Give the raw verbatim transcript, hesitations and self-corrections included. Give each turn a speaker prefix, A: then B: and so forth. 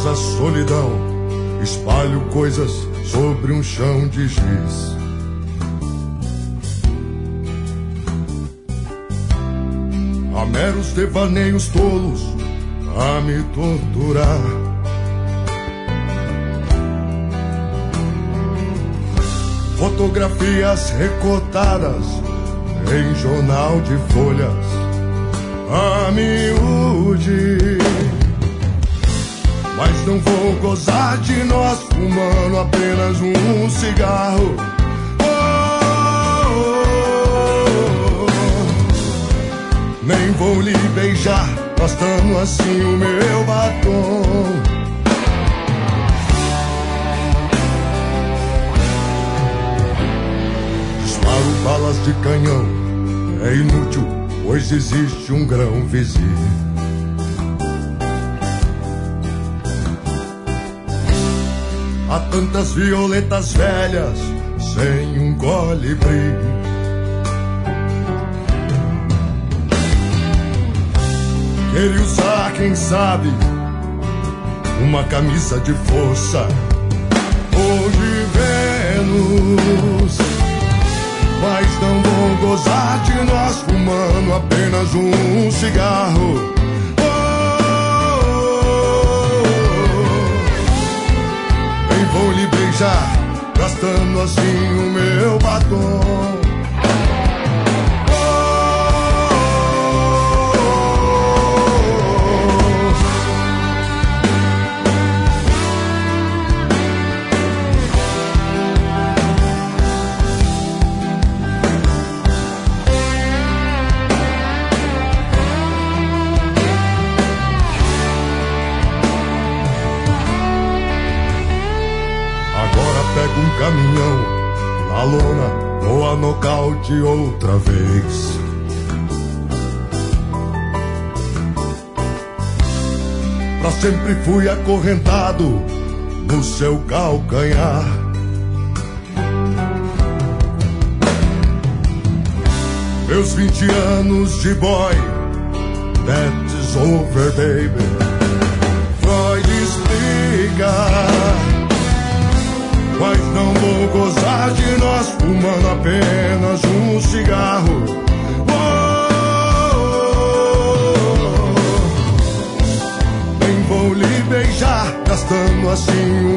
A: a solidão, espalho coisas sobre um chão de giz. Há meros devaneios tolos a me torturar. Fotografias recortadas em jornal de folhas a miúde. Mas não vou gozar de nós fumando apenas um cigarro. Oh, oh, oh. Nem vou lhe beijar, gastando assim o meu batom. Disparo balas de canhão, é inútil, pois existe um grão vizir. Há tantas violetas velhas sem um colibri. Queria usar, quem sabe, uma camisa de força ou de Vênus. Mas não vou gozar de nós fumando apenas um cigarro. Vou lhe beijar, gastando assim o meu batom. Pego um caminhão na lona, vou a nocaute outra vez. Pra sempre fui acorrentado no seu calcanhar. Meus vinte anos de boy, that is over, baby. Freud explica. Mas não vou gozar de nós fumando apenas um cigarro. Oh, oh, oh. Nem vou lhe beijar, gastando assim